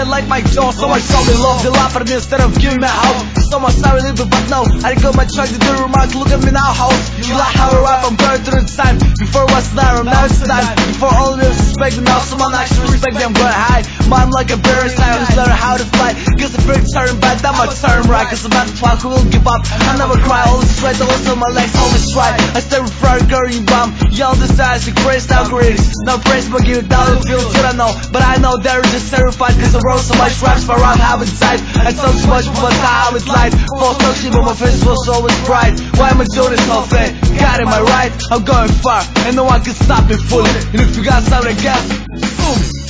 it like Mike Jones. So much so they love the laughter instead of giving me a house. So much sorry little but no, I got my try to do remarks. Look at me now, house. You like how I rap, I'm going through the time. Before was there, now it's time. Before all of this respect me, now someone actually respect me, I'm going high. I'm like a bird, I just learn how to fly. Cause if it's turn bad, that might turn right. Cause about the fuck, who will give up? I never cry, always straight, also my legs always right. I stay with front girl, you bum. Yell the size, you crazy now critics. No praise, but give it down, it feels good, I know. But I know they're just terrified. Cause I wrote so much raps for around half inside. I talk too much before time with light. False talk shit, but my face was always bright. Why am I doing this whole thing? God, am I right? I'm going far, and no one can stop me fully. And if you got something against, sue me.